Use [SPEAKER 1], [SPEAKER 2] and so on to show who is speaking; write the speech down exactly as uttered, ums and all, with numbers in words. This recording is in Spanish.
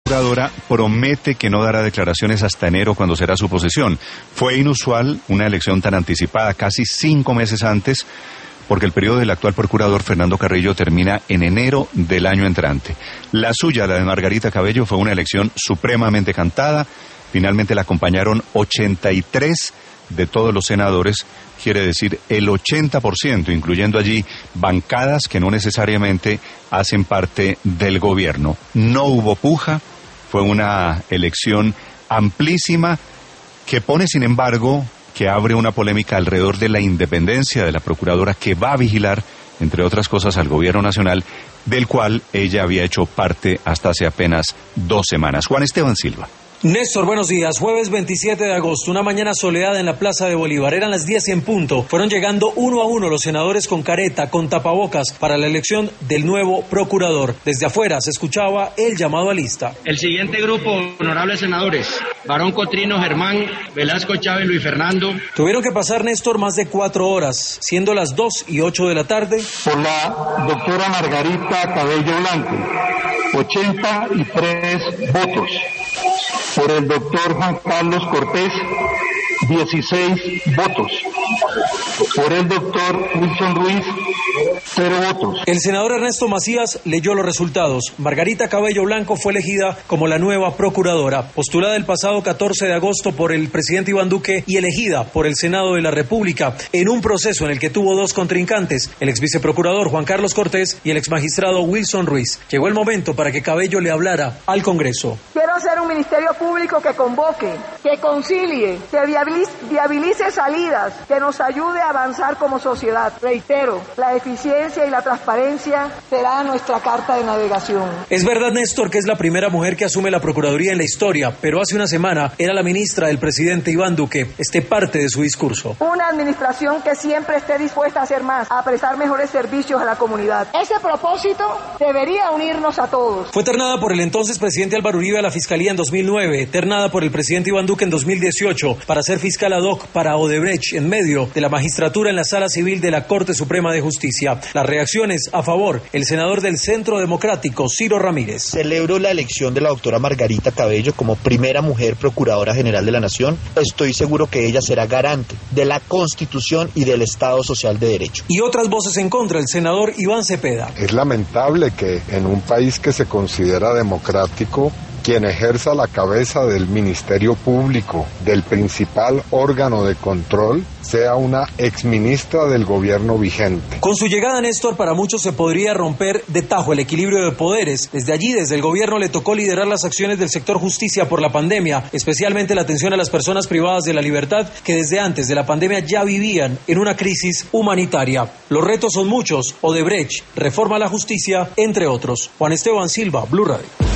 [SPEAKER 1] procuradora promete que no dará declaraciones hasta enero, cuando será su posesión. Fue inusual una elección tan anticipada, casi cinco meses antes, porque el periodo del actual procurador Fernando Carrillo termina en enero del año entrante. La suya, la de Margarita Cabello, fue una elección supremamente cantada. Finalmente la acompañaron ochenta y tres de todos los senadores, quiere decir el ochenta por ciento, incluyendo allí bancadas que no necesariamente hacen parte del gobierno. No hubo puja, fue una elección amplísima que pone, sin embargo, que abre una polémica alrededor de la independencia de la procuradora, que va a vigilar, entre otras cosas, al gobierno nacional, del cual ella había hecho parte hasta hace apenas dos semanas. Juan Esteban Silva.
[SPEAKER 2] Néstor, buenos días. Jueves veintisiete de agosto, una mañana soleada en la Plaza de Bolívar. Eran las diez y en punto. Fueron llegando uno a uno los senadores con careta, con tapabocas, para la elección del nuevo procurador. Desde afuera se escuchaba el llamado a lista.
[SPEAKER 3] El siguiente grupo, honorables senadores: Barón Cotrino, Germán, Velasco Chávez, Luis Fernando.
[SPEAKER 2] Tuvieron que pasar, Néstor, más de cuatro horas, siendo las dos y ocho de la tarde.
[SPEAKER 4] Por la doctora Margarita Cabello Blanco, ochenta y tres votos. Por el doctor Juan Carlos Cortés, dieciséis votos. Por el doctor Wilson Ruiz, cero votos.
[SPEAKER 2] El senador Ernesto Macías leyó los resultados. Margarita Cabello Blanco fue elegida como la nueva procuradora, postulada el pasado catorce de agosto por el presidente Iván Duque y elegida por el Senado de la República en un proceso en el que tuvo dos contrincantes, el ex viceprocurador Juan Carlos Cortés y el ex magistrado Wilson Ruiz. Llegó el momento para que Cabello le hablara al Congreso.
[SPEAKER 5] Quiero hacer un ministerio público que convoque, que concilie, que viabilice, viabilice salidas, que nos ayude a avanzar como sociedad. Reitero, la eficiencia y la transparencia será nuestra carta de navegación.
[SPEAKER 2] Es verdad, Néstor, que es la primera mujer que asume la Procuraduría en la historia, pero hace una semana era la ministra del presidente Iván Duque. Este parte de su discurso.
[SPEAKER 5] Una administración que siempre esté dispuesta a hacer más, a prestar mejores servicios a la comunidad. Ese propósito debería unirnos a todos.
[SPEAKER 2] Fue ternada por el entonces presidente Álvaro Uribe a la Fiscalía en dos mil nueve, ternada por el presidente Iván Duque en dos mil dieciocho para ser fiscal ad hoc para Odebrecht en medio de la magistratura en la Sala Civil de la Corte Suprema de Justicia. Las reacciones a favor: el senador del Centro Democrático, Ciro Ramírez.
[SPEAKER 6] Celebro la elección de la doctora Margarita Cabello como primera mujer procuradora general de la Nación. Estoy seguro que ella será garante de la Constitución y del Estado Social de Derecho.
[SPEAKER 2] Y otras voces en contra: el senador Iván Cepeda.
[SPEAKER 7] Es lamentable que en un país que se considera democrático, quien ejerza la cabeza del Ministerio Público, del principal órgano de control, sea una exministra del gobierno vigente.
[SPEAKER 2] Con su llegada, Néstor, para muchos se podría romper de tajo el equilibrio de poderes. Desde allí, desde el gobierno, le tocó liderar las acciones del sector justicia por la pandemia, especialmente la atención a las personas privadas de la libertad, que desde antes de la pandemia ya vivían en una crisis humanitaria. Los retos son muchos: Odebrecht, reforma a la justicia, entre otros. Juan Esteban Silva, Blue Radio.